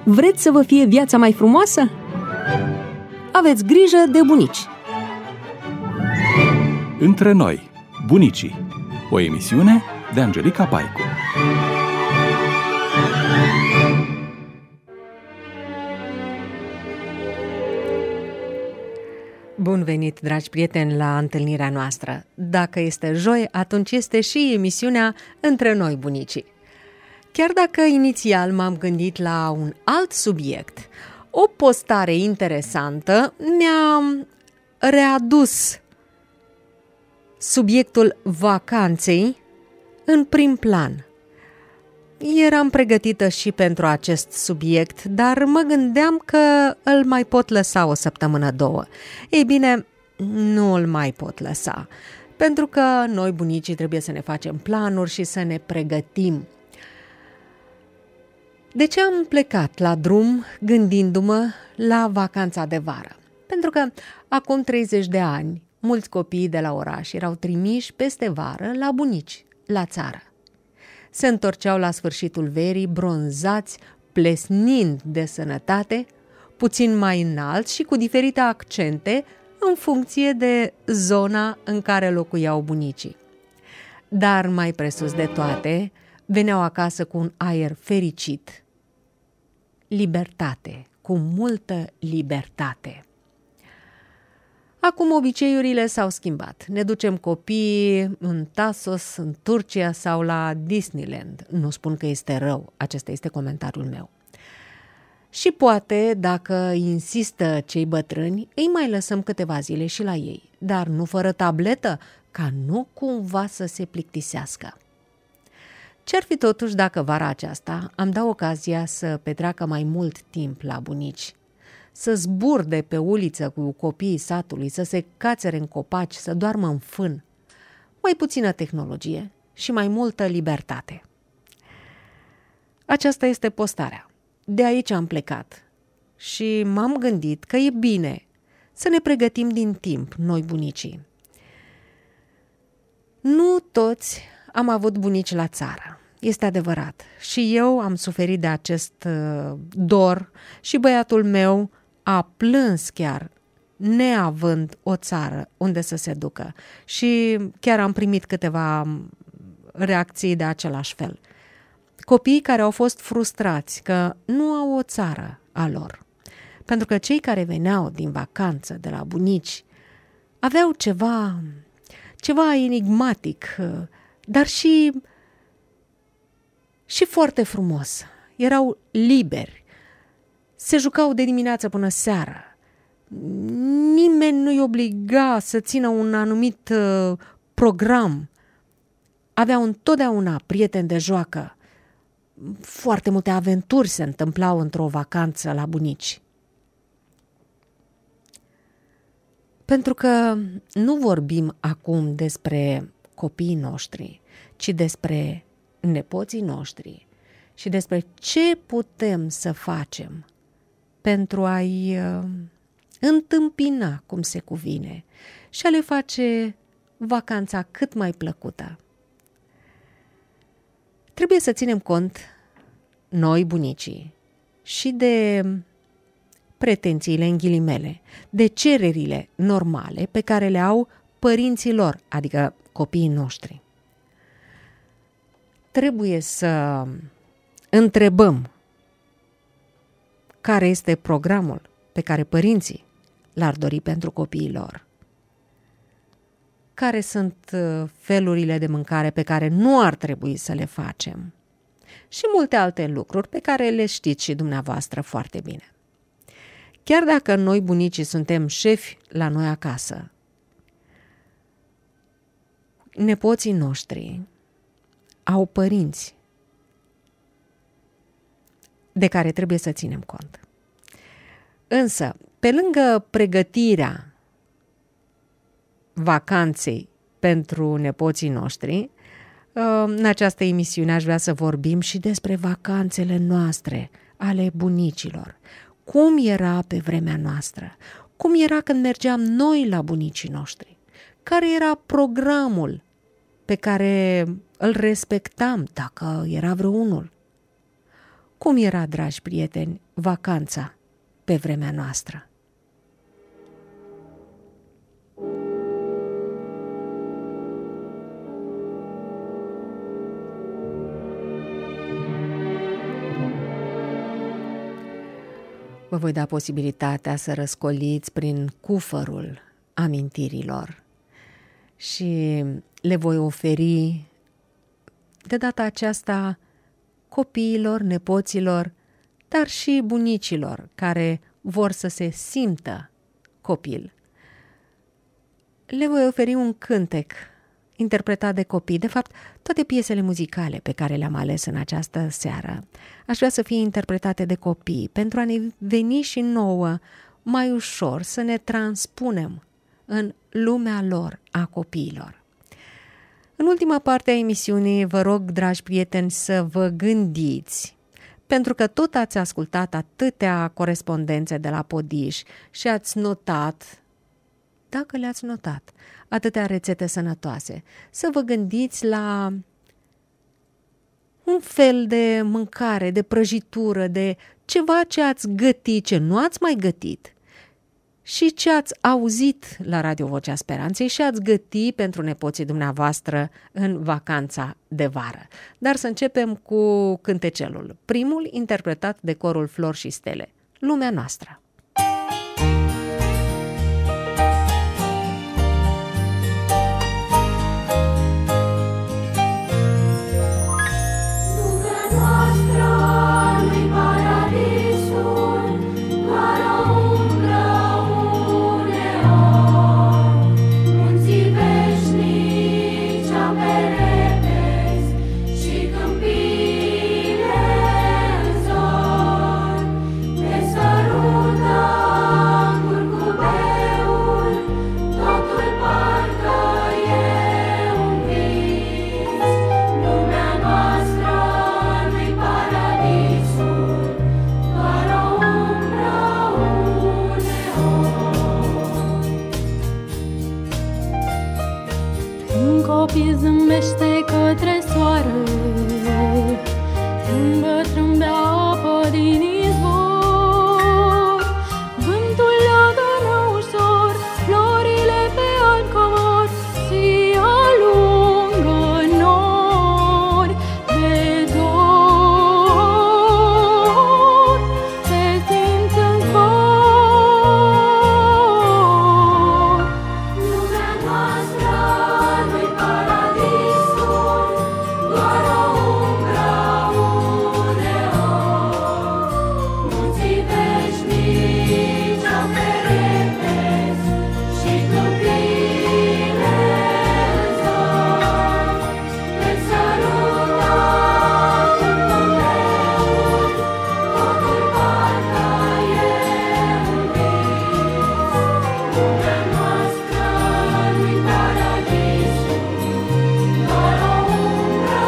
Vreți să vă fie viața mai frumoasă? Aveți grijă de bunici! Între noi, bunicii. O emisiune de Angelica Paicu. Bun venit, dragi prieteni, la întâlnirea noastră. Dacă este joi, atunci este și emisiunea Între noi, bunicii. Chiar dacă inițial m-am gândit la un alt subiect, o postare interesantă mi-a readus subiectul vacanței în prim plan. Eram pregătită și pentru acest subiect, dar mă gândeam că îl mai pot lăsa o săptămână, două. Ei bine, nu îl mai pot lăsa, pentru că noi, bunicii, trebuie să ne facem planuri și să ne pregătim. De ce am plecat la drum gândindu-mă la vacanța de vară? Pentru că acum 30 de ani, mulți copii de la oraș erau trimiși peste vară la bunici, la țară. Se întorceau la sfârșitul verii, bronzați, plesnind de sănătate, puțin mai înalți și cu diferite accente în funcție de zona în care locuiau bunicii. Dar mai presus de toate, veneau acasă cu un aer fericit. Libertate, cu multă libertate. Acum obiceiurile s-au schimbat. Ne ducem copiii în Tasos, în Turcia sau la Disneyland. Nu spun că este rău, acesta este comentariul meu. Și poate, dacă insistă cei bătrâni, îi mai lăsăm câteva zile și la ei, dar nu fără tabletă, ca nu cumva să se plictisească. Ce-ar fi totuși dacă vara aceasta am dat ocazia să petreacă mai mult timp la bunici, să zburde pe uliță cu copiii satului, să se cațere în copaci, să doarmă în fân, mai puțină tehnologie și mai multă libertate. Aceasta este postarea. De aici am plecat și m-am gândit că e bine să ne pregătim din timp, noi bunicii. Nu toți am avut bunici la țară. Este adevărat. Și eu am suferit de acest dor și băiatul meu a plâns chiar, neavând o țară unde să se ducă. Și chiar am primit câteva reacții de același fel. Copii care au fost frustrați că nu au o țară a lor. Pentru că cei care veneau din vacanță de la bunici aveau ceva enigmatic, dar și foarte frumos. Erau liberi. Se jucau de dimineață până seară. Nimeni nu-i obliga să țină un anumit program. Aveau întotdeauna prieteni de joacă. Foarte multe aventuri se întâmplau într-o vacanță la bunici. Pentru că nu vorbim acum despre copiii noștri, ci despre nepoții noștri și despre ce putem să facem pentru a-i întâmpina cum se cuvine și a le face vacanța cât mai plăcută. Trebuie să ținem cont, noi, bunicii, și de pretențiile, în ghilimele, de cererile normale pe care le au părinții lor, adică copiii noștri. Trebuie să întrebăm care este programul pe care părinții l-ar dori pentru copiii lor. Care sunt felurile de mâncare pe care nu ar trebui să le facem. Și multe alte lucruri pe care le știți și dumneavoastră foarte bine. Chiar dacă noi, bunicii, suntem șefi la noi acasă, nepoții noștri au părinți de care trebuie să ținem cont. Însă, pe lângă pregătirea vacanței pentru nepoții noștri, în această emisiune aș vrea să vorbim și despre vacanțele noastre, ale bunicilor. Cum era pe vremea noastră? Cum era când mergeam noi la bunicii noștri? Care era programul pe care îl respectam, dacă era vreunul? Cum era, dragi prieteni, vacanța pe vremea noastră? Vă voi da posibilitatea să răscoliți prin cufărul amintirilor și le voi oferi de data aceasta copiilor, nepoților, dar și bunicilor care vor să se simtă copil. Le voi oferi un cântec interpretat de copii. De fapt, toate piesele muzicale pe care le-am ales în această seară aș vrea să fie interpretate de copii pentru a ne veni și nouă mai ușor să ne transpunem în lumea lor, a copiilor. În ultima parte a emisiunii vă rog, dragi prieteni, să vă gândiți, pentru că tot ați ascultat atâtea corespondențe de la Podiș și ați notat, dacă le-ați notat, atâtea rețete sănătoase, să vă gândiți la un fel de mâncare, de prăjitură, de ceva ce ați gătit, ce nu ați mai gătit și ce ați auzit la Radio Vocea Speranței și ați găti pentru nepoții dumneavoastră în vacanța de vară. Dar să începem cu cântecelul, primul interpretat de corul Flori și Stele, Lumea noastră. Copil zâmbește către soare, trâmbea apă din izvor. Vântul leagănă ușor florile pe alb comor și alungă nori de dor. Se simt în cor. Lumea noastră nu-i paradisul, doar o umbră uneori. Munții veșnici au perepezi și câmpile în zor. Te sărută curcubeul, totul parcă e un vis. Lumea noastră nu-i paradisul, doar o umbră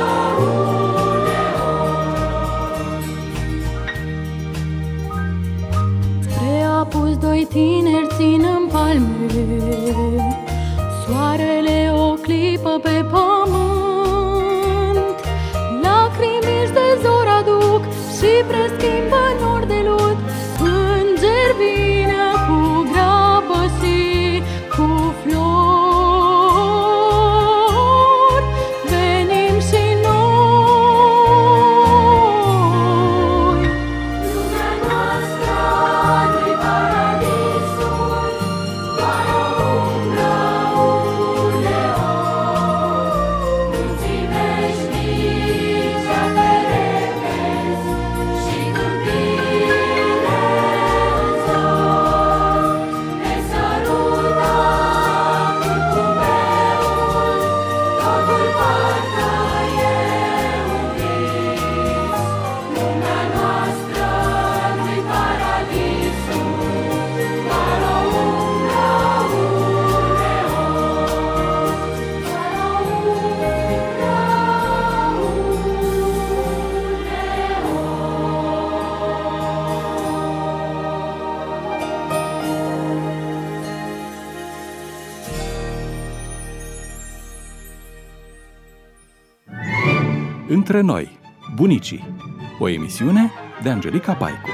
uneori. Spre apus doi tineri țin în palme, soarele o clipă pe pământ. Lacrimi de zor aduc și preschimbă nori de lut. Îngeri vină cu grabă și cu flori. Venim și noi. Lumea noastră nu-i paradisul, doar o umbră uneori. Munții veșnici au perepezi și câmpile în zor. Te sărută curcubeul, totul parcă e un vis. Lumea noastră nu-i paradisul, doar o umbră uneori. Doar o Între noi, bunicii. O emisiune de Angelica Paicu.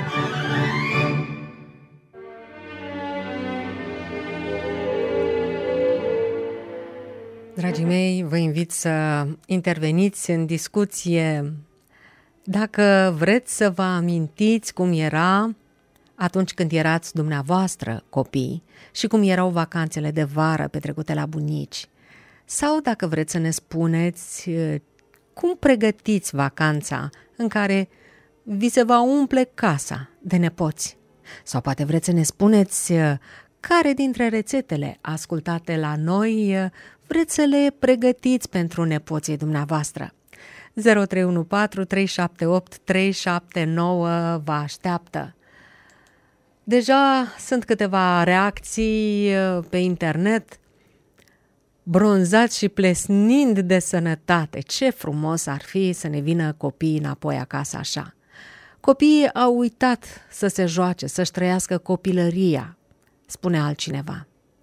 Dragii mei, vă invit să interveniți în discuție. Dacă vreți să vă amintiți cum era atunci când erați dumneavoastră copii și cum erau vacanțele de vară petrecute la bunici, sau dacă vreți să ne spuneți cum pregătiți vacanța în care vi se va umple casa de nepoți, sau poate vreți să ne spuneți care dintre rețetele ascultate la noi vreți să le pregătiți pentru nepoții dumneavoastră. 0314 378 379 vă așteaptă. Deja sunt câteva reacții pe internet. Bronzați și plesnind de sănătate. Ce frumos ar fi să ne vină copiii înapoi acasă așa. Copiii au uitat să se joace, să-și trăiască copilăria, spune altcineva.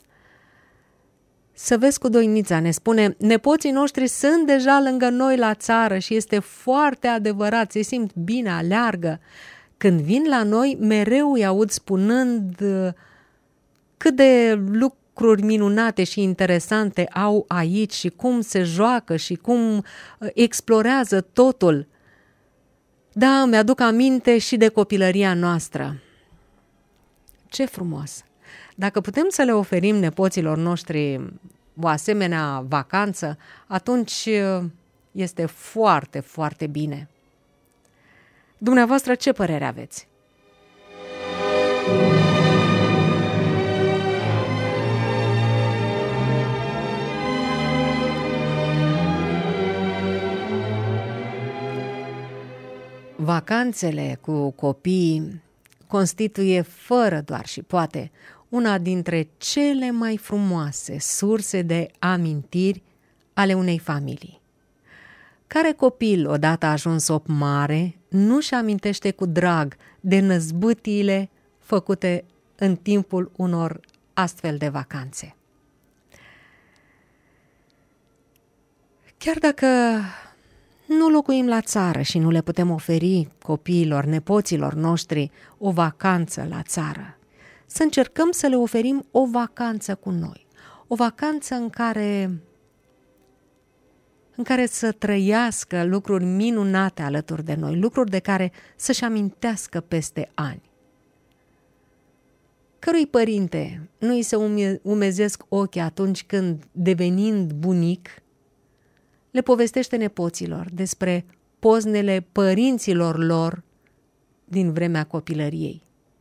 Să vezi cu Doinița, ne spune, nepoții noștri sunt deja lângă noi la țară și este foarte adevărat, se simt bine, aleargă. Când vin la noi, mereu îi aud spunând cât de lucruri minunate și interesante au aici și cum se joacă și cum explorează totul. Da, mi-aduc aminte și de copilăria noastră. Ce frumos! Dacă putem să le oferim nepoților noștri o asemenea vacanță, atunci este foarte, foarte bine. Dumneavoastră, ce părere aveți? Vacanțele cu copiii constituie fără doar și poate una dintre cele mai frumoase surse de amintiri ale unei familii. Care copil, odată ajuns op mare, nu-și amintește cu drag de năzbâtiile făcute în timpul unor astfel de vacanțe? Chiar dacă nu locuim la țară și nu le putem oferi copiilor, nepoților noștri o vacanță la țară, să încercăm să le oferim o vacanță cu noi, o vacanță în care să trăiască lucruri minunate alături de noi, lucruri de care să-și amintească peste ani. Cărui părinte nu îi se umezesc ochii atunci când, devenind bunic, le povestește nepoților despre poznele părinților lor din vremea copilăriei.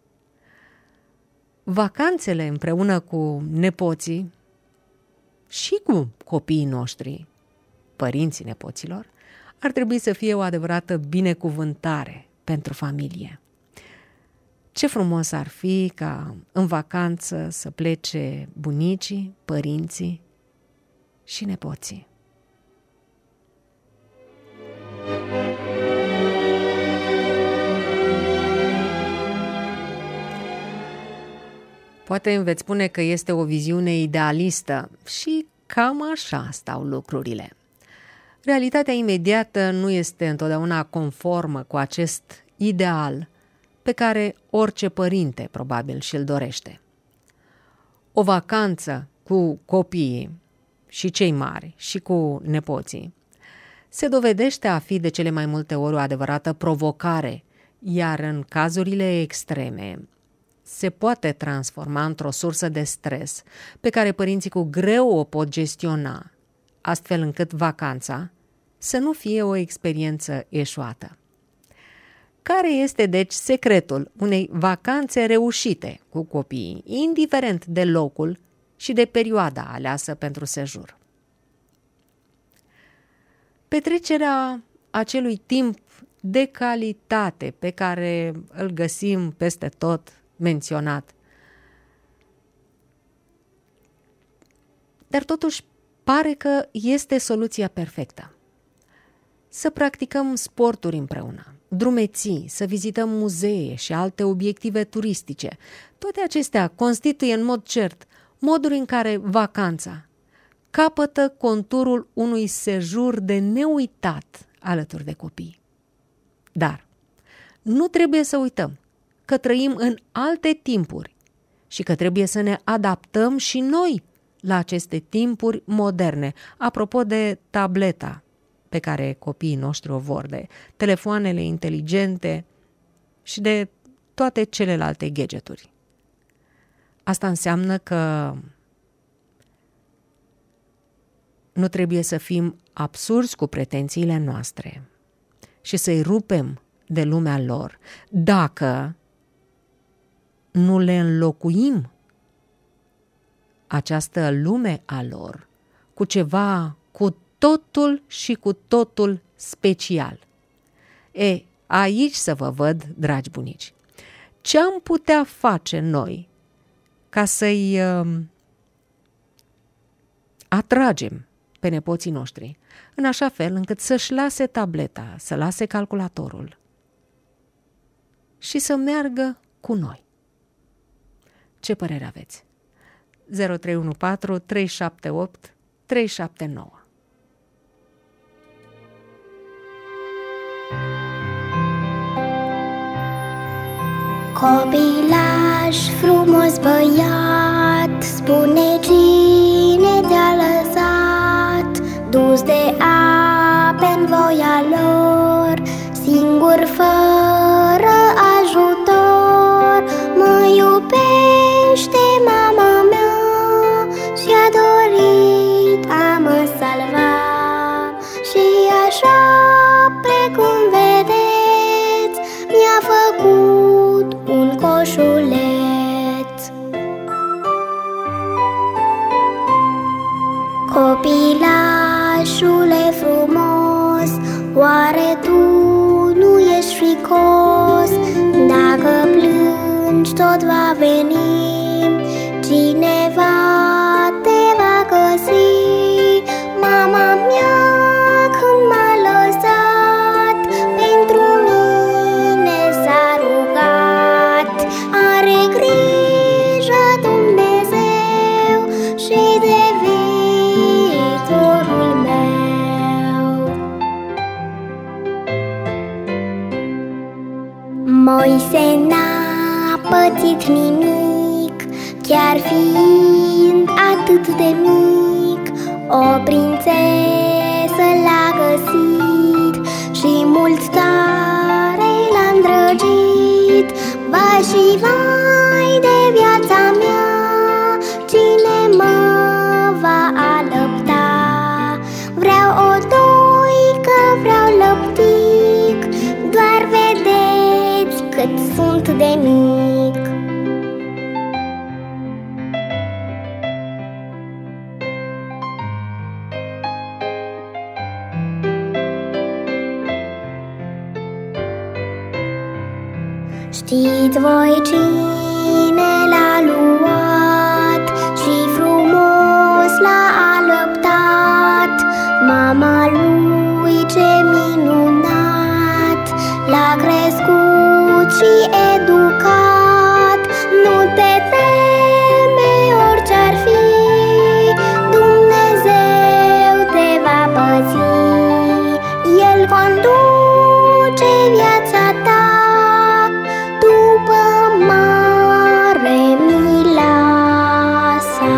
Vacanțele împreună cu nepoții și cu copiii noștri, părinții nepoților, ar trebui să fie o adevărată binecuvântare pentru familie. Ce frumos ar fi ca în vacanță să plece bunicii, părinții și nepoții. Poate îmi veți spune că este o viziune idealistă și cam așa stau lucrurile. Realitatea imediată nu este întotdeauna conformă cu acest ideal pe care orice părinte probabil și-l dorește. O vacanță cu copiii și cei mari și cu nepoții se dovedește a fi de cele mai multe ori o adevărată provocare, iar în cazurile extreme se poate transforma într-o sursă de stres pe care părinții cu greu o pot gestiona, astfel încât vacanța să nu fie o experiență eșuată. Care este, deci, secretul unei vacanțe reușite cu copiii, indiferent de locul și de perioada aleasă pentru sejur? Petrecerea acelui timp de calitate pe care îl găsim peste tot menționat. Dar totuși pare că este soluția perfectă. Să practicăm sporturi împreună, drumeții, să vizităm muzee și alte obiective turistice. Toate acestea constituie în mod cert moduri în care vacanța capătă conturul unui sejur de neuitat alături de copii. Dar nu trebuie să uităm că trăim în alte timpuri și că trebuie să ne adaptăm și noi la aceste timpuri moderne. Apropo de tableta pe care copiii noștri o vor, de telefoanele inteligente și de toate celelalte gadgeturi. Asta înseamnă că nu trebuie să fim absurzi cu pretențiile noastre și să-i rupem de lumea lor dacă nu le înlocuim această lume a lor cu ceva cu totul și cu totul special. Aici să vă văd, dragi bunici. Ce am putea face noi ca să-i atragem pe nepoții noștri în așa fel încât să-și lase tableta, să lase calculatorul și să meargă cu noi? Ce părere aveți? 0314 378 379. Copilaj frumos băiat, spune cine te-a lăsat, dus de ape-n voia lor, singur fără ajutor. Mă iubește mama mea și-a dorit a mă salva, și așa precum vedeți mi-a făcut un coșuleț. Copilașule frumos, oare tu nu ești fricos? Dacă plângi tot va veni cineva, te va găsi. Mama mea când m-a lăsat, pentru mine s-a rugat. Are grijă Dumnezeu și de viitorul meu. Moise n-a pățit nimic, chiar fiind atât de mic. O prințesă l-a găsit și mult tare l-a îndrăgit. Vai și vai de viața mea, cine mă va alăpta? Vreau o doică, vreau lăptic, doar vedeți cât sunt de mic. Știți voi cine l-a luat și frumos l-a alăptat? Mama lui, ce minunat, l-a crescut și educat. Nu te teme orice-ar fi, Dumnezeu te va păzi. El conduce viața ta după mare mila sa.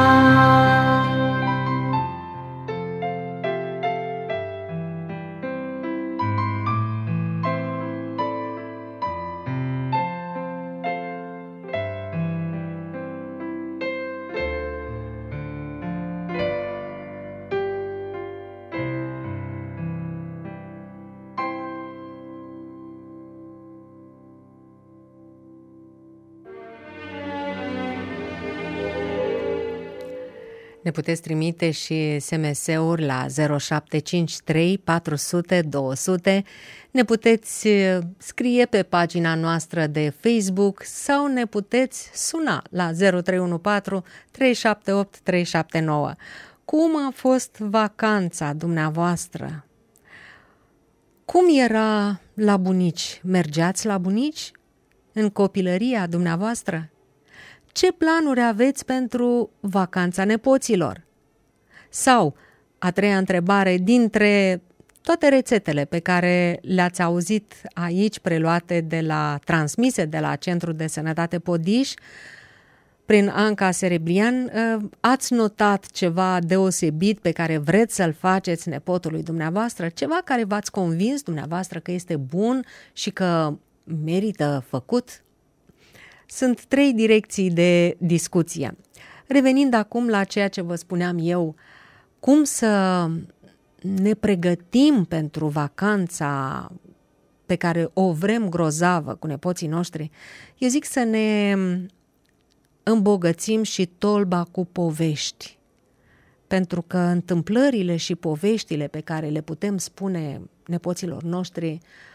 Ne puteți trimite și SMS-uri la 0753 400 200, ne puteți scrie pe pagina noastră de Facebook sau ne puteți suna la 0314 378 379. Cum a fost vacanța dumneavoastră? Cum era la bunici? Mergeați la bunici în copilăria dumneavoastră? Ce planuri aveți pentru vacanța nepoților? Sau, a treia întrebare, dintre toate rețetele pe care le-ați auzit aici preluate transmise de la Centrul de Sănătate Podiș, prin Anca Serebrian, ați notat ceva deosebit pe care vreți să-l faceți nepotului dumneavoastră? Ceva care v-ați convins dumneavoastră că este bun și că merită făcut? Sunt 3 direcții de discuție. Revenind acum la ceea ce vă spuneam eu, cum să ne pregătim pentru vacanța pe care o vrem grozavă cu nepoții noștri, eu zic să ne îmbogățim și tolba cu povești. Pentru că întâmplările și poveștile pe care le putem spune nepoților noștri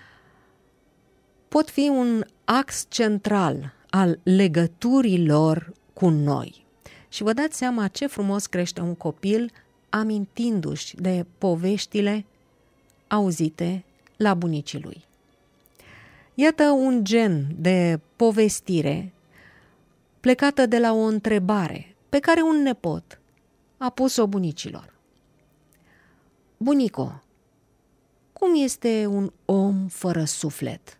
pot fi un ax central al legăturilor cu noi. Și vă dați seama ce frumos crește un copil amintindu-și de poveștile auzite la bunicii lui. Iată un gen de povestire plecată de la o întrebare pe care un nepot a pus-o bunicilor. Bunico, cum este un om fără suflet?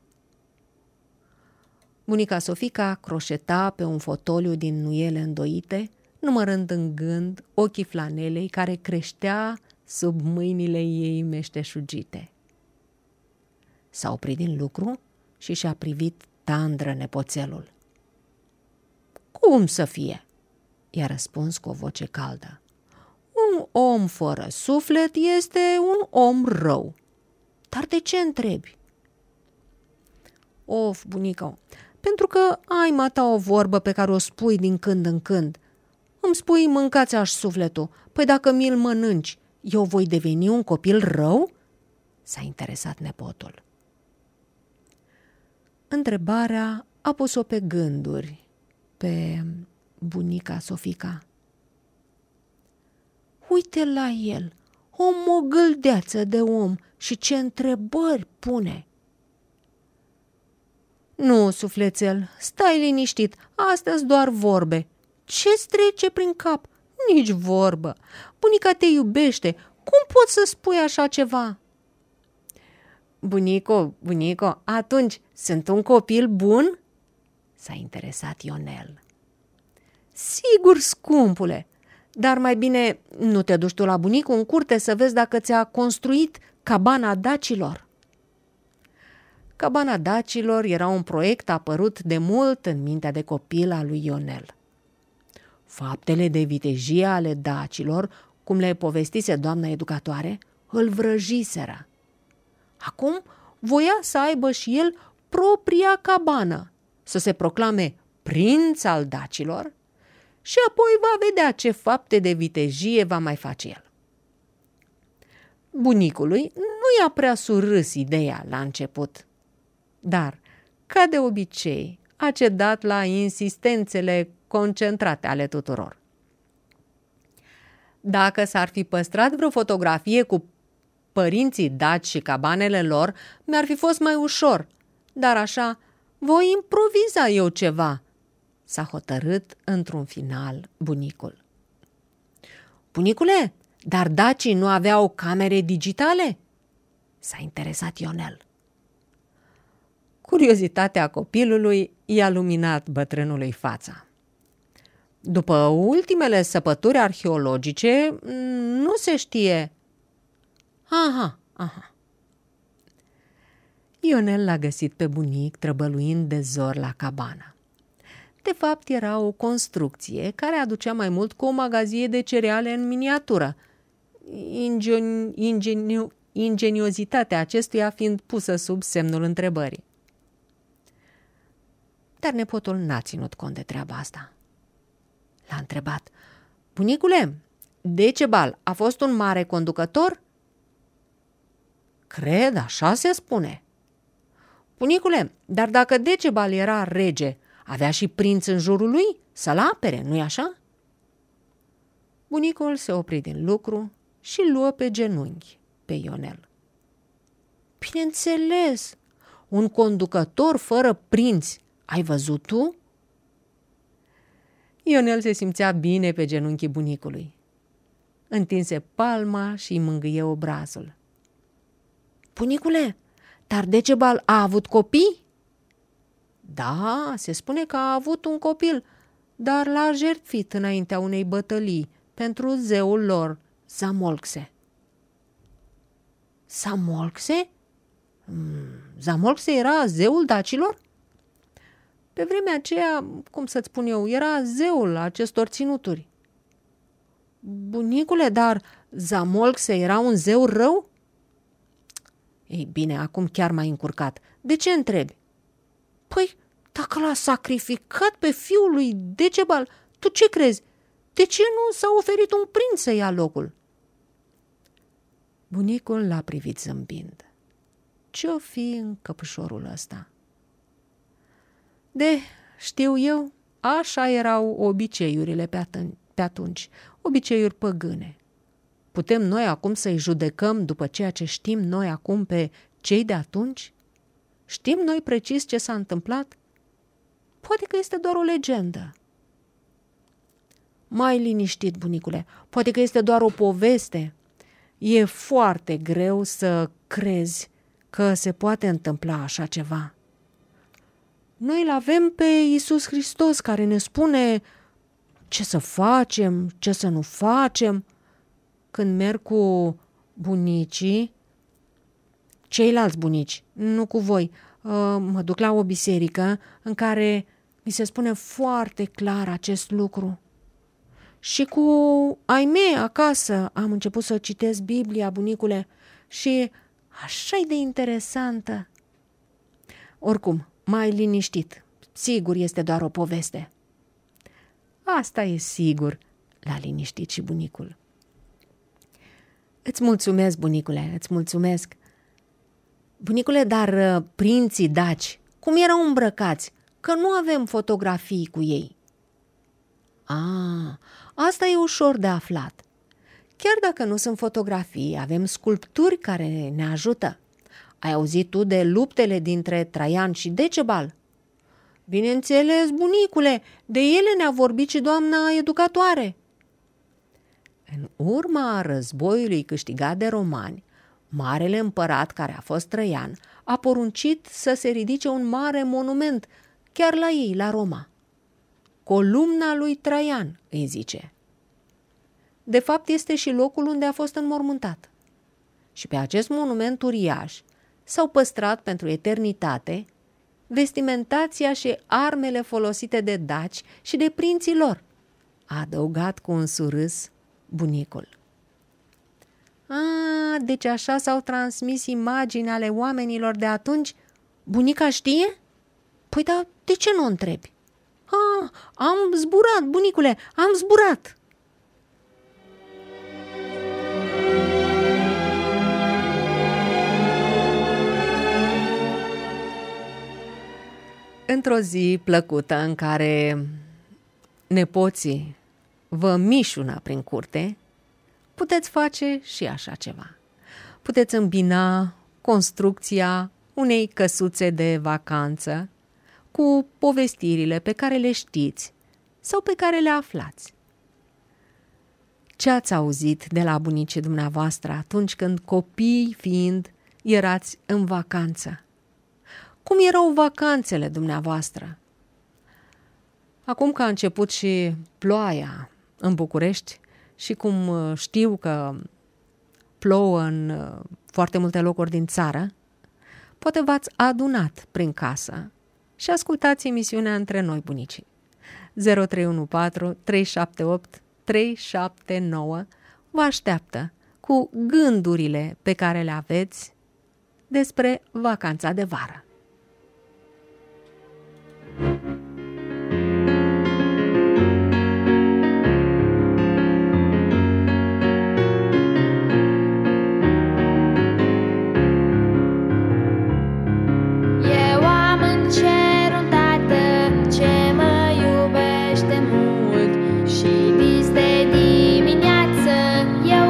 Bunica Sofica croșeta pe un fotoliu din nuiele îndoite, numărând în gând ochii flanelei care creștea sub mâinile ei meșteșugite. S-a oprit din lucru și și-a privit tandră nepoțelul. Cum să fie? I-a răspuns cu o voce caldă. Un om fără suflet este un om rău. Dar de ce întrebi? Of, bunică, pentru că ai mata o vorbă pe care o spui din când în când. Îmi spui, mâncați-aș sufletul. Păi dacă mi-l mănânci, eu voi deveni un copil rău? S-a interesat nepotul. Întrebarea a pus-o pe gânduri pe bunica Sofica. Uite la el, o mogâldeață de om și ce întrebări pune. Nu, sufletel, stai liniștit, astea-s doar vorbe. Ce-ți trece prin cap? Nici vorbă. Bunica te iubește, cum poți să spui așa ceva? Bunico, atunci sunt un copil bun? S-a interesat Ionel. Sigur, scumpule, dar mai bine nu te duci tu la bunicu în curte să vezi dacă ți-a construit cabana dacilor. Cabana dacilor era un proiect apărut de mult în mintea de copil a lui Ionel. Faptele de vitejie ale dacilor, cum le povestise doamna educatoare, îl vrăjiseră. Acum voia să aibă și el propria cabană, să se proclame prinț al dacilor și apoi va vedea ce fapte de vitejie va mai face el. Bunicului nu i-a prea surâs ideea la început, dar, ca de obicei, a cedat la insistențele concentrate ale tuturor. Dacă s-ar fi păstrat vreo fotografie cu părinții daci și cabanele lor, mi-ar fi fost mai ușor, dar așa voi improviza eu ceva, s-a hotărât într-un final bunicul. Bunicule, dar dacii nu aveau camere digitale? S-a interesat Ionel. Curiozitatea copilului i-a luminat bătrânului fața. După ultimele săpături arheologice, nu se știe. Aha. Ionel l-a găsit pe bunic trăbăluind de zor la cabana. De fapt, era o construcție care aducea mai mult cu o magazie de cereale în miniatură, ingeniozitatea acestuia fiind pusă sub semnul întrebării. Dar nepotul n-a ținut cont de treaba asta. L-a întrebat: bunicule, Decebal a fost un mare conducător? Cred, așa se spune. Bunicule, dar dacă Decebal era rege, avea și prinț în jurul lui să-l apere, nu-i așa? Bunicul se opri din lucru și luă pe genunchi pe Ionel. Bineînțeles, un conducător fără prinț, ai văzut tu? Ionel se simțea bine pe genunchii bunicului. Întinse palma și îi mângâie obrazul. Bunicule, dar Decebal a avut copii? Da, se spune că a avut un copil, dar l-a jertfit înaintea unei bătălii pentru zeul lor, Zamolxe. Zamolxe? Zamolxe era zeul dacilor? Pe vremea aceea, cum să-ți spun eu, era zeul acestor ținuturi. Bunicule, dar Zamolxe era un zeu rău? Ei bine, acum chiar m-ai încurcat. De ce întrebi? Păi, dacă l-a sacrificat pe fiul lui Decebal, tu ce crezi? De ce nu s-a oferit un prinț să ia locul? Bunicul l-a privit zâmbind. Ce-o fi în căpușorul ăsta? Știu eu, așa erau obiceiurile pe atunci, obiceiuri păgâne. Putem noi acum să-i judecăm după ceea ce știm noi acum pe cei de atunci? Știm noi precis ce s-a întâmplat? Poate că este doar o legendă. Mai liniștit, bunicule, poate că este doar o poveste. E foarte greu să crezi că se poate întâmpla așa ceva. Noi îl avem pe Iisus Hristos care ne spune ce să facem, ce să nu facem. Când merg cu bunicii, ceilalți bunici, nu cu voi, mă duc la o biserică în care mi se spune foarte clar acest lucru. Și cu ai mei acasă am început să citesc Biblia, bunicule, și așa e de interesantă. Oricum, mai liniștit, sigur este doar o poveste. Asta e sigur, l-a liniștit și bunicul. Îți mulțumesc, bunicule, îți mulțumesc. Bunicule, dar prinții daci, cum erau îmbrăcați? Că nu avem fotografii cu ei. Asta e ușor de aflat. Chiar dacă nu sunt fotografii, avem sculpturi care ne ajută. Ai auzit tu de luptele dintre Traian și Decebal? Bineînțeles, bunicule, de ele ne-a vorbit și doamna educatoare. În urma războiului câștigat de romani, marele împărat care a fost Traian a poruncit să se ridice un mare monument chiar la ei, la Roma. Columna lui Traian, îi zice. De fapt, este și locul unde a fost înmormântat. Și pe acest monument uriaș s-au păstrat pentru eternitate vestimentația și armele folosite de daci și de prinții lor, a adăugat cu un surâs bunicul. Deci așa s-au transmis imagini ale oamenilor de atunci? Bunica știe? Păi da, de ce nu o întrebi? Am zburat, bunicule, am zburat! Într-o zi plăcută în care nepoții vă mișună prin curte, puteți face și așa ceva. Puteți îmbina construcția unei căsuțe de vacanță cu povestirile pe care le știți sau pe care le aflați. Ce ați auzit de la bunicii dumneavoastră atunci când, copii fiind, erați în vacanță? Cum erau vacanțele dumneavoastră? Acum că a început și ploaia în București și cum știu că plouă în foarte multe locuri din țară, poate v-ați adunat prin casă și ascultați emisiunea Între Noi Bunicii. 0314 378 379 vă așteaptă cu gândurile pe care le aveți despre vacanța de vară.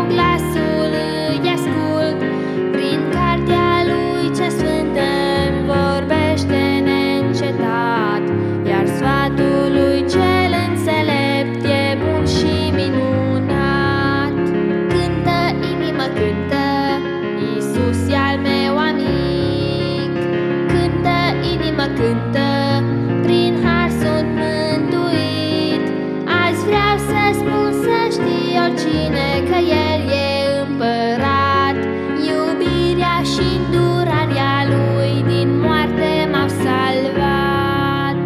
Prin cartea lui cea sfântă oricine, că El e împărat. Iubirea și îndurarea Lui din moarte m-au salvat.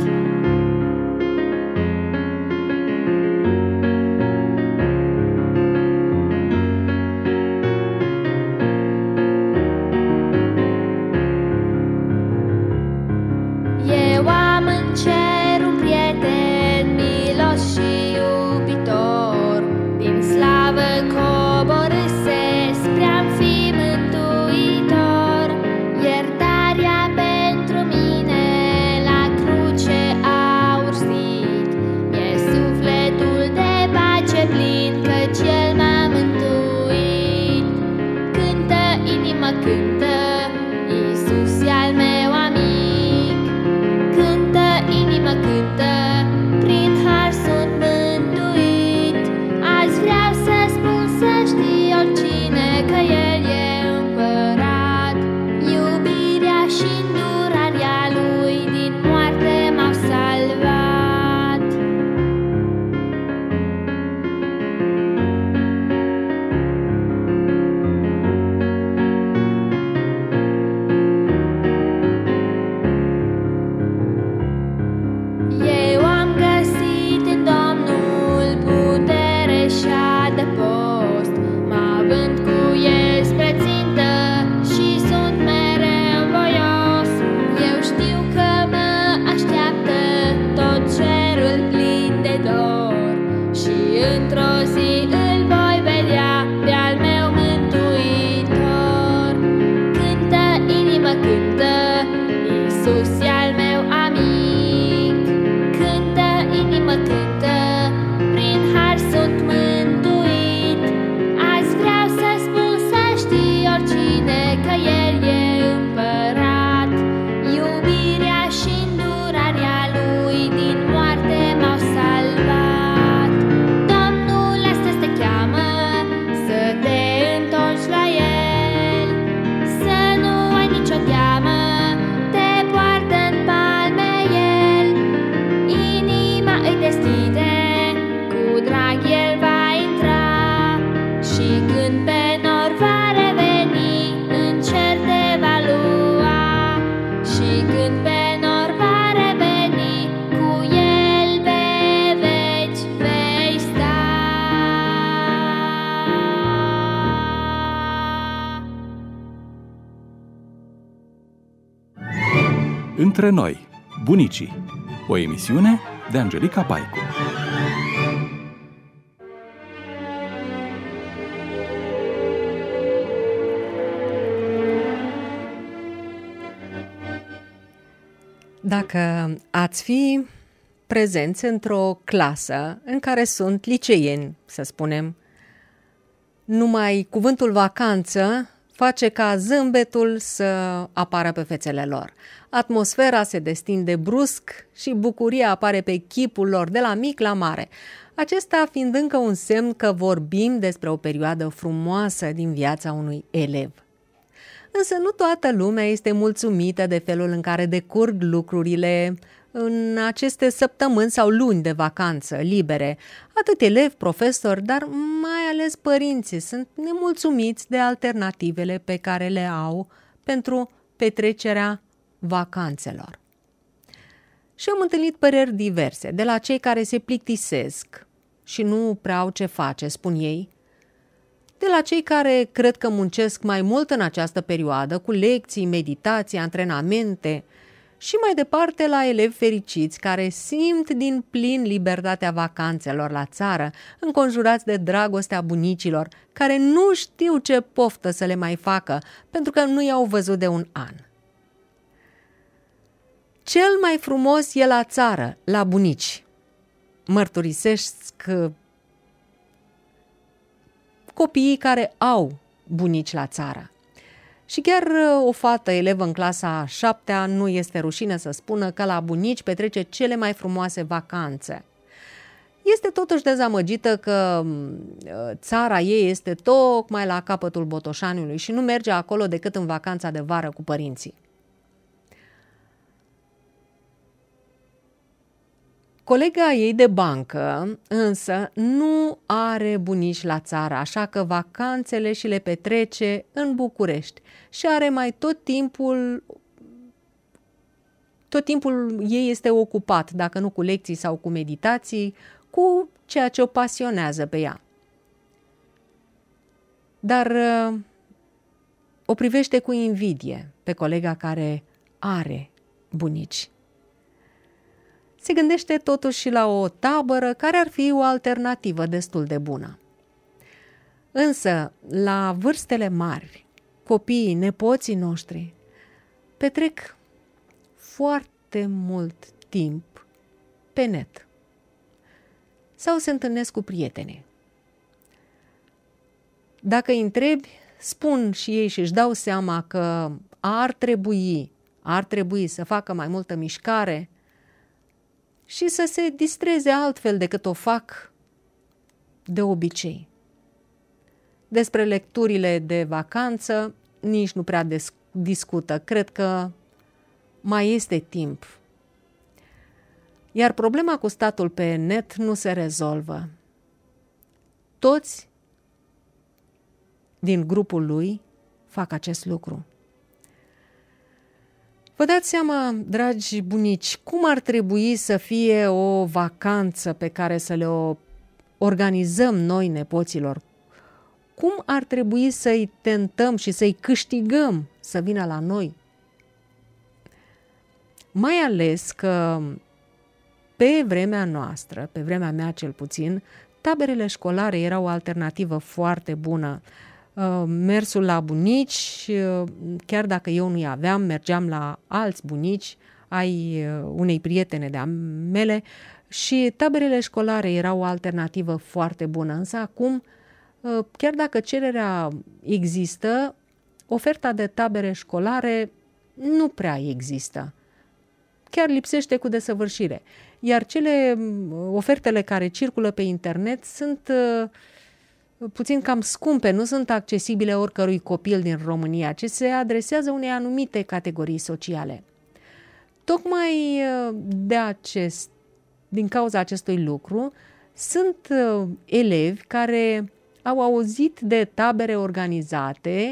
Eu am în cer un prieten milos și iubitor, din slavă coborâse spre-a fi mântuitor. Iertarea pentru mine la cruce a ursit, e sufletul de pace plin, căci El m-a mântuit. Cântă, inima, cântă, Iisus e al meu amic. Cântă, inima, cântă, prin har sunt mântuit. Azi vreau să spun, să știi oricine, că El e împărat. Iubirea și îndurarea Lui din moarte m-au salvat. Eu am găsit în Domnul putere și adăpost, mă având cu El spre țintă și sunt mereu voios. Eu știu că mă așteaptă tot cerul plin de dor și într-o zi îl voi vedea pe al meu mântuitor. Cântă, inima, cântă, Iisus e al meu amic. Cântă, inima, cântă, prin har sunt mântuit. Azi vreau să spun, să știi oricine, că El e împărat. Iubirea și îndurarea Lui din moarte m-au salvat. Domnul astăzi te cheamă să te întorci la El, să nu ai nicio teamă, te poartă în palme El. Inima îi deschide, cu drag El va intra, și când pe nor va reveni, în cer te va lua. Și când pe nor va reveni, cu El pe veci vei sta. Între noi, bunicii. O emisiune de Angelica Paicu. Dacă ați fi prezenți într-o clasă în care sunt liceieni, să spunem, numai cuvântul vacanță face ca zâmbetul să apară pe fețele lor. Atmosfera se destinde brusc și bucuria apare pe chipul lor de la mic la mare. Acesta fiind încă un semn că vorbim despre o perioadă frumoasă din viața unui elev. Însă nu toată lumea este mulțumită de felul în care decurg lucrurile în aceste săptămâni sau luni de vacanță libere. Atât elevi, profesori, dar mai ales părinții sunt nemulțumiți de alternativele pe care le au pentru petrecerea vacanțelor. Și am întâlnit păreri diverse, de la cei care se plictisesc și nu prea au ce face, spun ei, de la cei care cred că muncesc mai mult în această perioadă, cu lecții, meditații, antrenamente, și mai departe la elevi fericiți care simt din plin libertatea vacanțelor la țară, înconjurați de dragostea bunicilor, care nu știu ce poftă să le mai facă, pentru că nu i-au văzut de un an. Cel mai frumos e la țară, la bunici. Mărturisesc copiii care au bunici la țară. Și chiar o fată elevă în clasa a 7-a nu este rușine să spună că la bunici petrece cele mai frumoase vacanțe. Este totuși dezamăgită că țara ei este tocmai la capătul Botoșaniului și nu merge acolo decât în vacanța de vară cu părinții. Colega ei de bancă însă nu are bunici la țară, așa că vacanțele și le petrece în București și are mai tot timpul ei este ocupat, dacă nu cu lecții sau cu meditații, cu ceea ce o pasionează pe ea. Dar o privește cu invidie pe colega care are bunici. Se gândește totuși și la o tabără care ar fi o alternativă destul de bună. Însă, la vârstele mari, copiii, nepoții noștri, petrec foarte mult timp pe net sau se întâlnesc cu prietenii. Dacă îi întrebi, spun și ei și își dau seama că ar trebui să facă mai multă mișcare și să se distreze altfel decât o fac de obicei. Despre lecturile de vacanță nici nu prea discută. Cred că mai este timp. Iar problema cu statul pe net nu se rezolvă. Toți din grupul lui fac acest lucru. Vă dați seama, dragi bunici, cum ar trebui să fie o vacanță pe care să le organizăm noi nepoților? Cum ar trebui să-i tentăm și să-i câștigăm să vină la noi? Mai ales că pe vremea noastră, pe vremea mea cel puțin, taberele școlare erau o alternativă foarte bună. Mersul la bunici, chiar dacă eu nu-i aveam, mergeam la alți bunici ai unei prietene de-a mele și taberele școlare erau o alternativă foarte bună. Însă acum, chiar dacă cererea există, oferta de tabere școlare nu prea există. Chiar lipsește cu desăvârșire. Iar ofertele care circulă pe internet sunt puțin cam scumpe, nu sunt accesibile oricărui copil din România, ci se adresează unei anumite categorii sociale. Tocmai din cauza acestui lucru, sunt elevi care au auzit de tabere organizate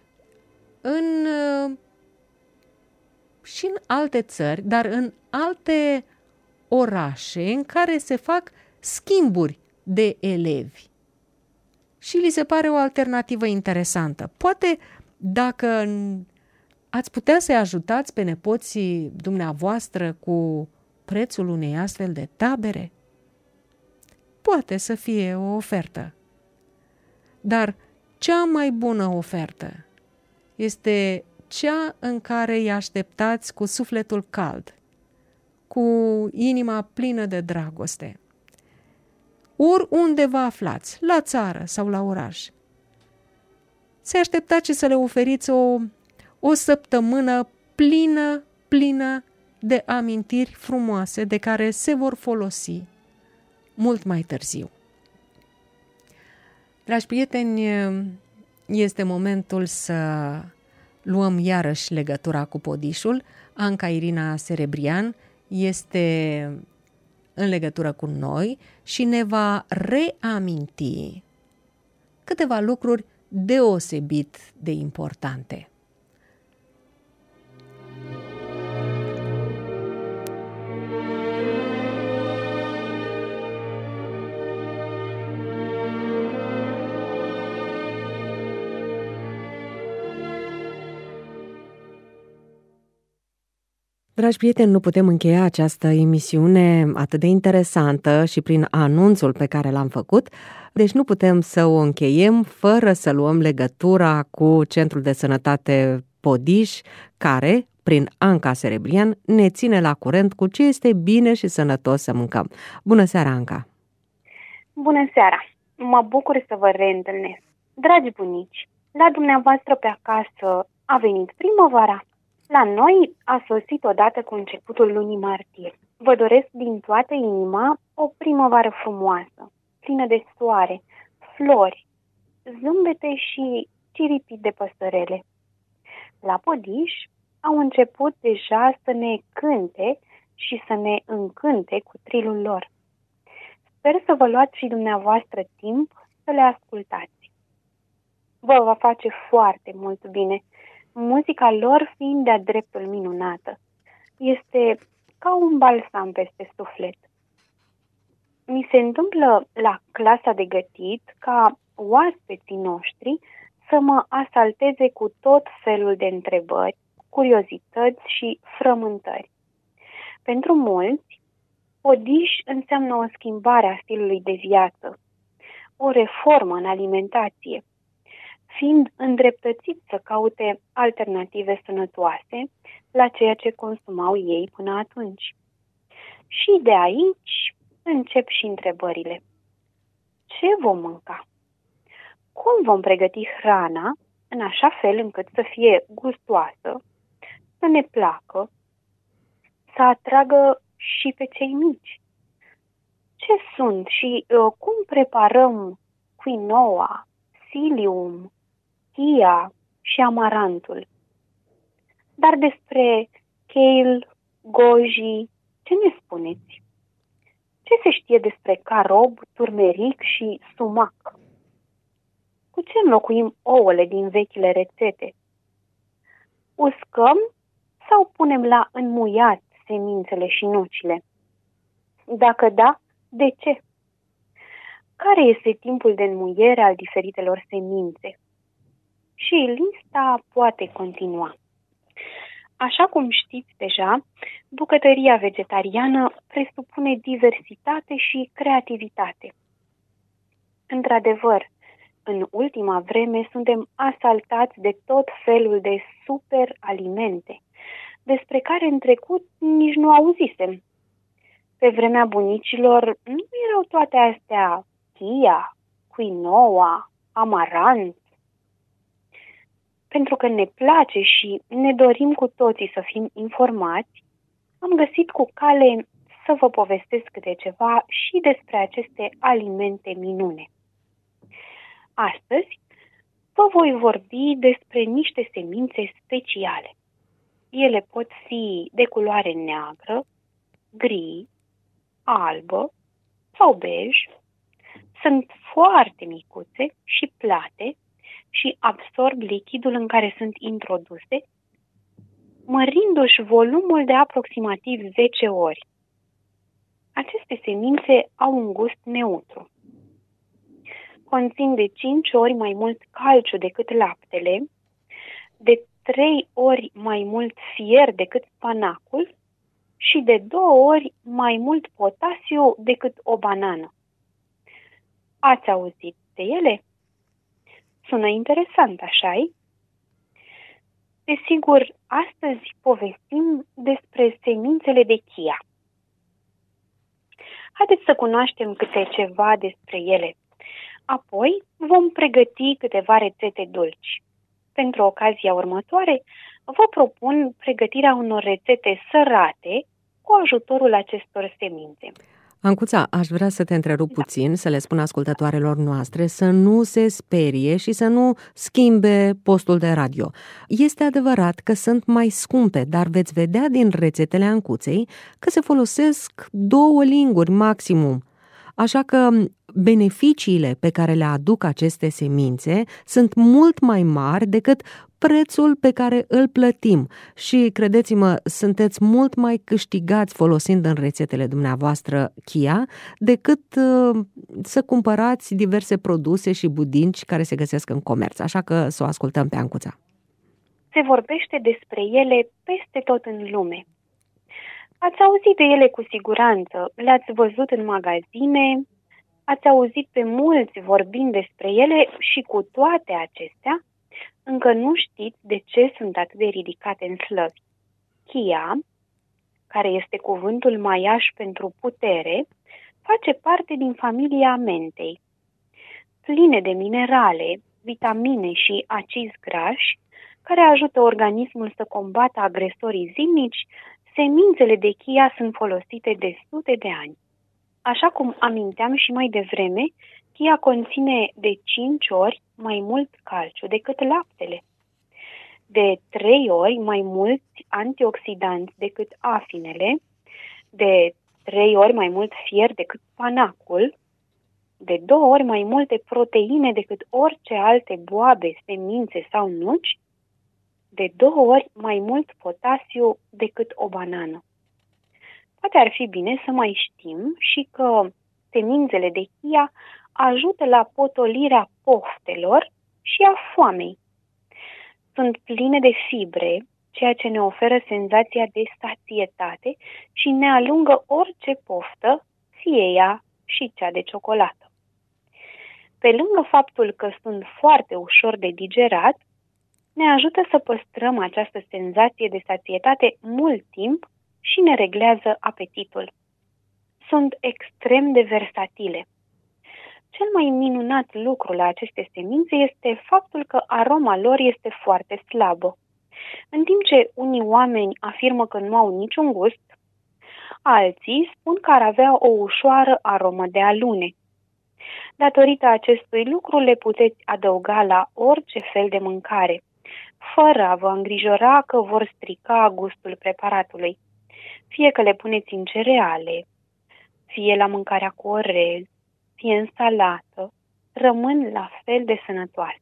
și în alte țări, dar în alte orașe în care se fac schimburi de elevi. Și li se pare o alternativă interesantă. Poate dacă ați putea să-i ajutați pe nepoții dumneavoastră cu prețul unei astfel de tabere, poate să fie o ofertă. Dar cea mai bună ofertă este cea în care îi așteptați cu sufletul cald, cu inima plină de dragoste. Oriunde vă aflați, la țară sau la oraș, să așteptați și să le oferiți o săptămână plină de amintiri frumoase de care se vor folosi mult mai târziu. Dragi prieteni, este momentul să luăm iarăși legătura cu Podișul. Anca Irina Serebrian este în legătură cu noi și ne va reaminti câteva lucruri deosebit de importante. Dragi prieteni, nu putem încheia această emisiune atât de interesantă și prin anunțul pe care l-am făcut, deci nu putem să o încheiem fără să luăm legătura cu Centrul de Sănătate Podiș, care, prin Anca Serebrian, ne ține la curent cu ce este bine și sănătos să mâncăm. Bună seara, Anca! Bună seara! Mă bucur să vă reîntâlnesc. Dragi bunici, la dumneavoastră pe acasă a venit primăvara. La noi a sosit odată cu începutul lunii martie. Vă doresc din toată inima o primăvară frumoasă, plină de soare, flori, zâmbete și ciripit de păsărele. La Podiș au început deja să ne cânte și să ne încânte cu trilul lor. Sper să vă luați și dumneavoastră timp să le ascultați. Vă va face foarte mult bine, muzica lor fiind de-a dreptul minunată. Este ca un balsam peste suflet. Mi se întâmplă la clasa de gătit ca oaspeții noștri să mă asalteze cu tot felul de întrebări, curiozități și frământări. Pentru mulți, odiș înseamnă o schimbare a stilului de viață, o reformă în alimentație, fiind îndreptățiți să caute alternative sănătoase la ceea ce consumau ei până atunci. Și de aici încep și întrebările. Ce vom mânca? Cum vom pregăti hrana în așa fel încât să fie gustoasă, să ne placă, să atragă și pe cei mici? Ce sunt și cum preparăm quinoa, psyllium, chia și amarantul? Dar despre kale, goji, ce ne spuneți? Ce se știe despre carob, turmeric și sumac? Cu ce înlocuim ouăle din vechile rețete? Uscăm sau punem la înmuiat semințele și nucile? Dacă da, de ce? Care este timpul de înmuiere al diferitelor semințe? Și lista poate continua. Așa cum știți deja, bucătăria vegetariană presupune diversitate și creativitate. Într-adevăr, în ultima vreme suntem asaltați de tot felul de super alimente, despre care în trecut nici nu auzisem. Pe vremea bunicilor nu erau toate astea chia, quinoa, amarant. Pentru că ne place și ne dorim cu toții să fim informați, am găsit cu cale să vă povestesc câte ceva și despre aceste alimente minune. Astăzi vă voi vorbi despre niște semințe speciale. Ele pot fi de culoare neagră, gri, albă sau bej, sunt foarte micuțe și plate și absorb lichidul în care sunt introduse, mărindu-și volumul de aproximativ 10 ori. Aceste semințe au un gust neutru. Conțin de 5 ori mai mult calciu decât laptele, de 3 ori mai mult fier decât spanacul și de 2 ori mai mult potasiu decât o banană. Ați auzit de ele? Sună interesant, așa-i? Desigur, astăzi povestim despre semințele de chia. Haideți să cunoaștem câte ceva despre ele. Apoi vom pregăti câteva rețete dulci. Pentru ocazia următoare, vă propun pregătirea unor rețete sărate cu ajutorul acestor semințe. Ancuța, aș vrea să te întrerup puțin, să le spun ascultătoarelor noastre să nu se sperie și să nu schimbe postul de radio. Este adevărat că sunt mai scumpe, dar veți vedea din rețetele Ancuței că se folosesc 2 linguri maximum. Așa că beneficiile pe care le aduc aceste semințe sunt mult mai mari decât prețul pe care îl plătim și, credeți-mă, sunteți mult mai câștigați folosind în rețetele dumneavoastră chia decât să cumpărați diverse produse și budinci care se găsesc în comerț. Așa că să o ascultăm pe Ancuța. Se vorbește despre ele peste tot în lume. Ați auzit de ele cu siguranță, le-ați văzut în magazine, ați auzit pe mulți vorbind despre ele și cu toate acestea, încă nu știți de ce sunt atât de ridicate în slăvi. Chia, care este cuvântul maiaș pentru putere, face parte din familia mentei. Pline de minerale, vitamine și acizi grași, care ajută organismul să combată agresorii zilnici, semințele de chia sunt folosite de sute de ani. Așa cum aminteam și mai devreme, chia conține de 5 ori mai mult calciu decât laptele, de 3 ori mai mulți antioxidanți decât afinele de 3 ori mai mult fier decât spanacul, de 2 ori mai multe proteine decât orice alte boabe, semințe sau nuci, de 2 ori mai mult potasiu decât o banană. Poate ar fi bine să mai știm și că semințele de chia ajută la potolirea poftelor și a foamei. Sunt pline de fibre, ceea ce ne oferă senzația de sațietate și ne alungă orice poftă, fie ea și cea de ciocolată. Pe lângă faptul că sunt foarte ușor de digerat, ne ajută să păstrăm această senzație de sațietate mult timp și ne reglează apetitul. Sunt extrem de versatile. Cel mai minunat lucru la aceste semințe este faptul că aroma lor este foarte slabă. În timp ce unii oameni afirmă că nu au niciun gust, alții spun că ar avea o ușoară aromă de alune. Datorită acestui lucru le puteți adăuga la orice fel de mâncare, fără a vă îngrijora că vor strica gustul preparatului. Fie că le puneți în cereale, fie la mâncarea cu orez, fie în salată, rămân la fel de sănătoase.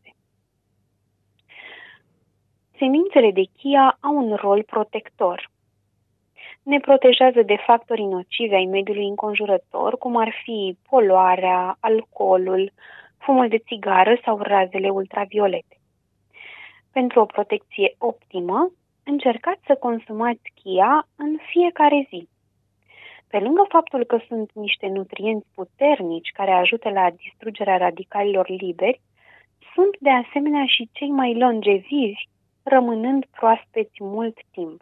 Semințele de chia au un rol protector. Ne protejează de factorii nocivi ai mediului înconjurător, cum ar fi poluarea, alcoolul, fumul de țigară sau razele ultraviolete. Pentru o protecție optimă, încercați să consumați chia în fiecare zi. Pe lângă faptul că sunt niște nutrienți puternici care ajută la distrugerea radicalilor liberi, sunt de asemenea și cei mai longevivi, rămânând proaspeți mult timp.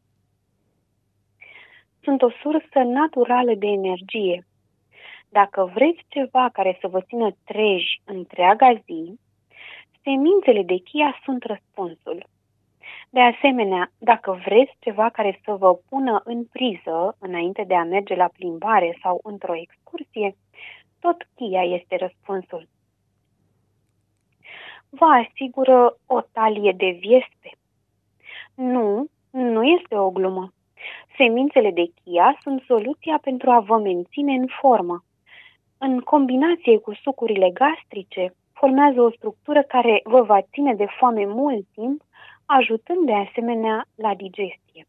Sunt o sursă naturală de energie. Dacă vreți ceva care să vă țină treji întreaga zi, semințele de chia sunt răspunsul. De asemenea, dacă vreți ceva care să vă pună în priză înainte de a merge la plimbare sau într-o excursie, tot chia este răspunsul. Vă asigură o talie de viespe. Nu este o glumă. Semințele de chia sunt soluția pentru a vă menține în formă. În combinație cu sucurile gastrice, formează o structură care vă va ține de foame mult timp, ajutând de asemenea la digestie.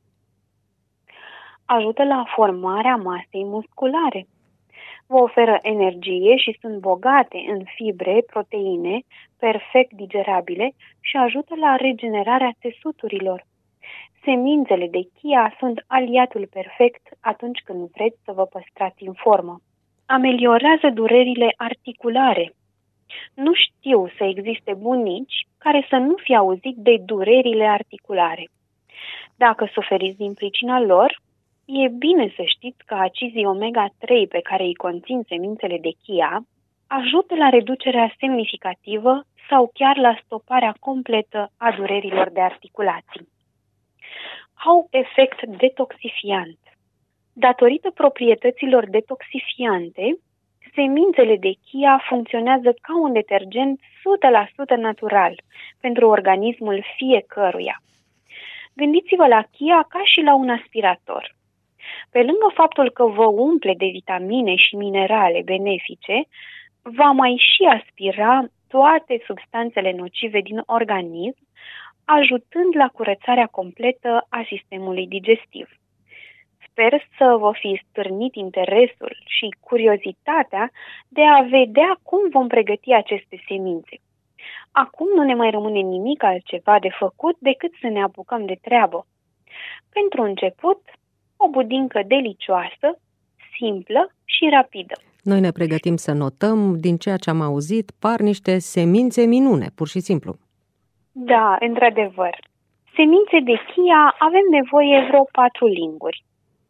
Ajută la formarea masei musculare. Vă oferă energie și sunt bogate în fibre, proteine, perfect digerabile și ajută la regenerarea țesuturilor. Semințele de chia sunt aliatul perfect atunci când vreți să vă păstrați în formă. Ameliorează durerile articulare. Nu știu să existe bunici care să nu fi auzit de durerile articulare. Dacă suferiți din pricina lor, e bine să știți că acizii omega-3 pe care îi conțin semințele de chia ajută la reducerea semnificativă sau chiar la stoparea completă a durerilor de articulații. Au efect detoxifiant. Datorită proprietăților detoxifiante, semințele de chia funcționează ca un detergent 100% natural pentru organismul fiecăruia. Gândiți-vă la chia ca și la un aspirator. Pe lângă faptul că vă umple de vitamine și minerale benefice, va mai și aspira toate substanțele nocive din organism, ajutând la curățarea completă a sistemului digestiv. Sper să vă fi stârnit interesul și curiozitatea de a vedea cum vom pregăti aceste semințe. Acum nu ne mai rămâne nimic altceva de făcut decât să ne apucăm de treabă. Pentru început, o budincă delicioasă, simplă și rapidă. Noi ne pregătim să notăm, din ceea ce am auzit, par niște semințe minune, pur și simplu. Da, într-adevăr. Semințe de chia avem nevoie vreo 4 linguri.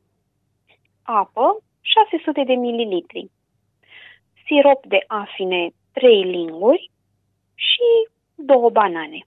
Apă, 600 de mililitri. Sirop de afine, 3 linguri și 2 banane.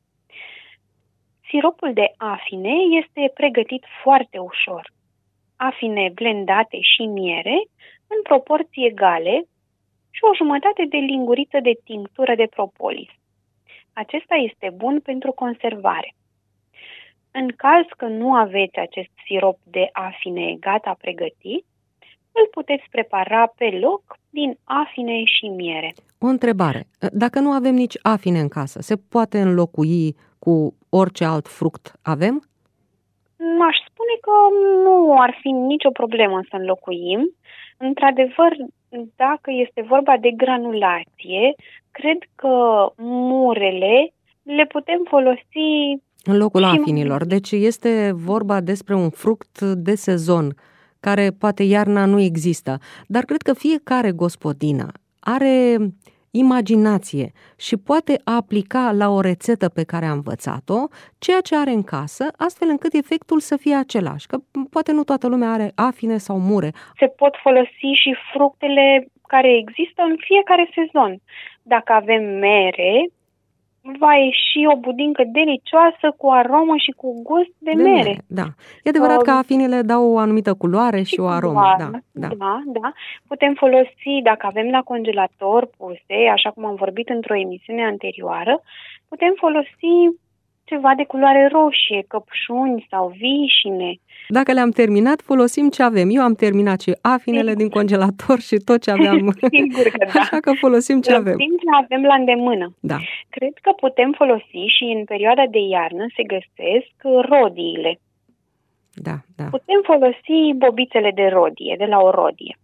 Siropul de afine este pregătit foarte ușor. Afine blendate și miere în proporții egale și o jumătate de linguriță de tinctură de propolis. Acesta este bun pentru conservare. în caz că nu aveți acest sirop de afine gata pregătit, îl puteți prepara pe loc din afine și miere. O întrebare. Dacă nu avem nici afine în casă, se poate înlocui cu orice alt fruct avem? Aș spune că nu ar fi nicio problemă să înlocuim. Într-adevăr, dacă este vorba de granulație, cred că murele le putem folosi În locul și afinilor. Deci este vorba despre un fruct de sezon, care poate iarna nu există. Dar cred că fiecare gospodină are imaginație și poate aplica la o rețetă pe care a învățat-o ceea ce are în casă, astfel încât efectul să fie același. Că poate nu toată lumea are afine sau mure. se pot folosi și fructele care există în fiecare sezon. Dacă avem mere, va ieși o budincă delicioasă cu aromă și cu gust de mere. Da. E adevărat că afinele dau o anumită culoare și o aromă. Da. Putem folosi, dacă avem la congelator puse, așa cum am vorbit într-o emisiune anterioară, putem folosi ceva de culoare roșie, căpșuni sau vișine. Dacă le-am terminat, folosim ce avem. Eu am terminat și afinele din congelator și tot ce aveam. Sigur că da. Așa că folosim ce avem. Ce avem la îndemână. Da. Cred că putem folosi și în perioada de iarnă se găsesc rodiile. Da. Putem folosi bobițele de rodie, de la o rodie.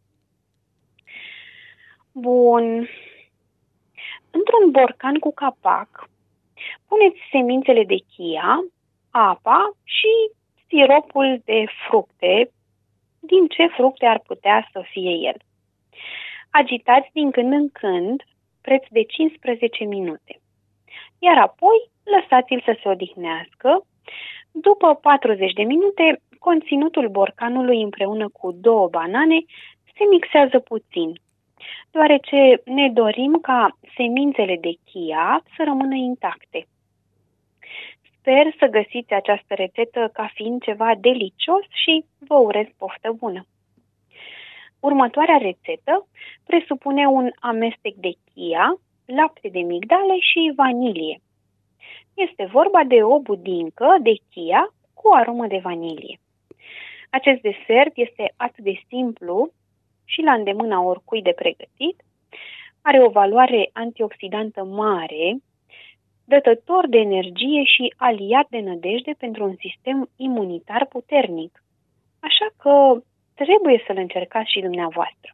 Bun. Într-un borcan cu capac, puneți semințele de chia, apa și siropul de fructe, din ce fructe ar putea să fie el. Agitați din când în când, preț de 15 minute. Iar apoi lăsați-l să se odihnească. După 40 de minute, conținutul borcanului împreună cu 2 banane se mixează puțin, deoarece ne dorim ca semințele de chia să rămână intacte. Sper să găsiți această rețetă ca fiind ceva delicios și vă urez poftă bună. Următoarea rețetă presupune un amestec de chia, lapte de migdale și vanilie. Este vorba de o budincă de chia cu aromă de vanilie. Acest desert este atât de simplu și la îndemâna oricui de pregătit, are o valoare antioxidantă mare, dătător de energie și aliat de nădejde pentru un sistem imunitar puternic. Așa că trebuie să-l încercați și dumneavoastră.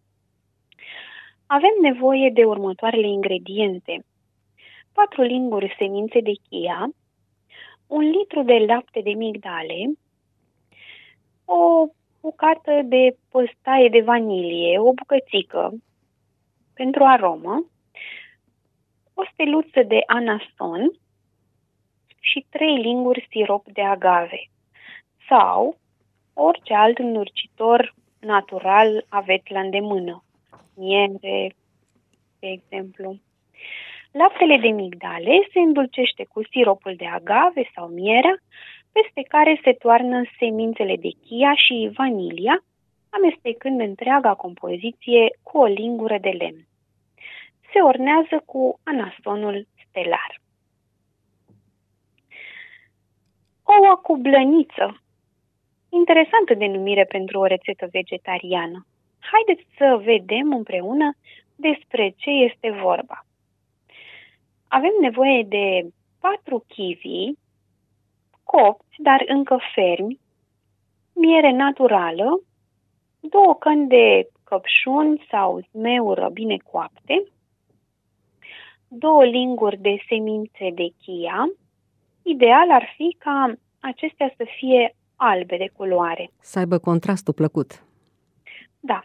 Avem nevoie de următoarele ingrediente: 4 linguri semințe de chia, 1 litru de lapte de migdale, o bucată de păstaie de vanilie, o bucățică pentru aromă, o steluță de anason și 3 linguri sirop de agave sau orice alt înurcitor natural aveți la îndemână, miere, de exemplu. Laptele de migdale se îndulcește cu siropul de agave sau mierea, peste care se toarnă semințele de chia și vanilia, amestecând întreaga compoziție cu o lingură de lemn. Se ornează cu anasonul stelar. Oua cu blăniță. Interesantă denumire pentru o rețetă vegetariană. Haideți să vedem împreună despre ce este vorba. Avem nevoie de 4 kiwi, copți, dar încă fermi, miere naturală, 2 căni de căpșuni sau zmeură bine coapte, 2 linguri de semințe de chia. Ideal ar fi ca acestea să fie albe de culoare. Să aibă contrastul plăcut. Da.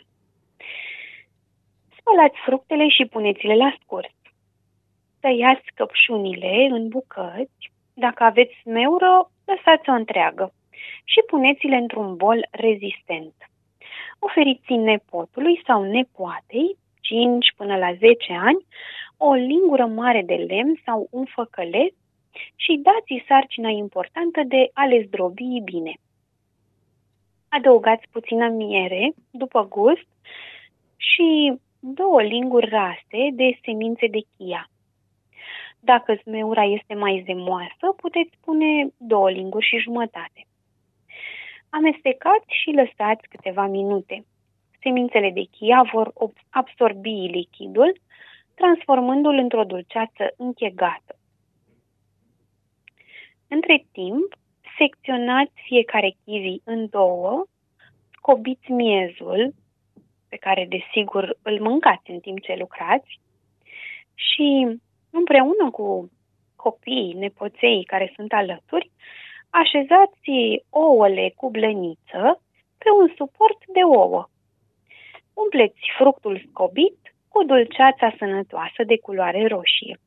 Spălați fructele și puneți-le la scurs. Tăiați căpșunile în bucăți. Dacă aveți smeură, lăsați-o întreagă și puneți-le într-un bol rezistent. Oferiți nepotului sau nepoatei, 5 până la 10 ani, o lingură mare de lemn sau un făcălet și dați-i sarcina importantă de a le zdrobi bine. Adăugați puțină miere, după gust, și 2 linguri rase de semințe de chia. Dacă zmeura este mai zemoasă, puteți pune 2 linguri și jumătate. Amestecați și lăsați câteva minute. Semințele de chia vor absorbi lichidul, transformându-l într-o dulceață închegată. Între timp, secționați fiecare kiwi în 2, scobiți miezul, pe care desigur îl mâncați în timp ce lucrați, și împreună cu copiii, nepoței care sunt alături, așezați ouăle cu blăniță pe un suport de ouă. Umpleți fructul scobit cu dulceața sănătoasă de culoare roșie.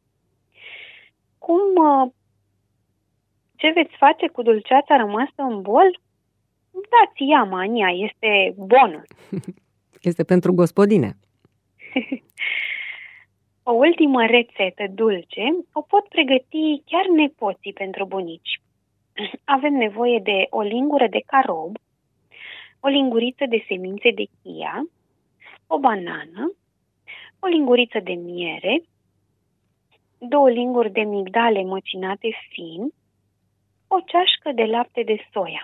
Ce veți face cu dulceața rămasă în bol? Dați ea, mania, este bonus. Este pentru gospodine. O ultimă rețetă dulce o pot pregăti chiar nepoții pentru bunici. Avem nevoie de o lingură de carob, o linguriță de semințe de chia, o banană, o linguriță de miere, 2 linguri de migdale măcinate fin, o ceașcă de lapte de soia.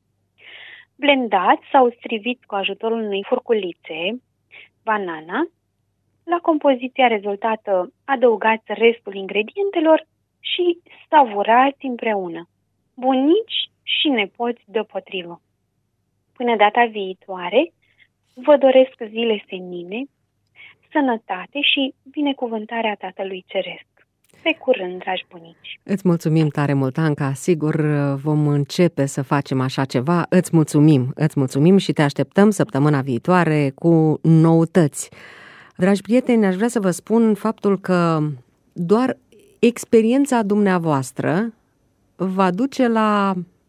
Blendați sau striviți cu ajutorul unei furculițe banana. La compoziția rezultată adăugați restul ingredientelor și savurați împreună. Bunici și nepoți deopotrivă. Până data viitoare, vă doresc zile senine, sănătate și binecuvântarea Tatălui Ceresc. Pe curând, dragi bunici! Îți mulțumim tare mult, Anca. Sigur vom începe să facem așa ceva. Îți mulțumim și te așteptăm săptămâna viitoare cu noutăți. Dragi prieteni, aș vrea să vă spun faptul că doar experiența dumneavoastră va duce la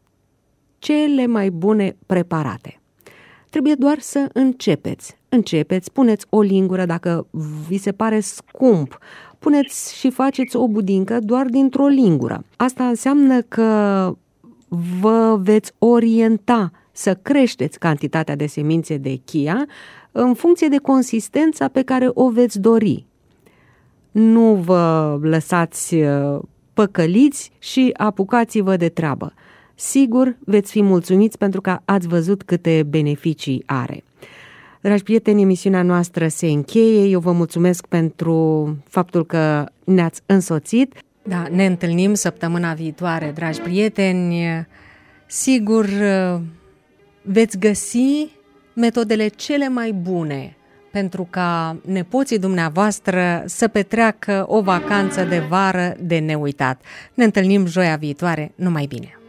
cele mai bune preparate. Trebuie doar să începeți, puneți o lingură dacă vi se pare scump, puneți și faceți o budincă doar dintr-o lingură. Asta înseamnă că vă veți orienta să creșteți cantitatea de semințe de chia în funcție de consistența pe care o veți dori. Nu vă lăsați păcăliți și apucați-vă de treabă. Sigur, veți fi mulțumiți pentru că ați văzut câte beneficii are. Dragi prieteni, emisiunea noastră se încheie. Eu vă mulțumesc pentru faptul că ne-ați însoțit. Da, ne întâlnim săptămâna viitoare, dragi prieteni. Sigur, veți găsi metodele cele mai bune pentru ca nepoții dumneavoastră să petreacă o vacanță de vară de neuitat. Ne întâlnim joia viitoare. Numai bine!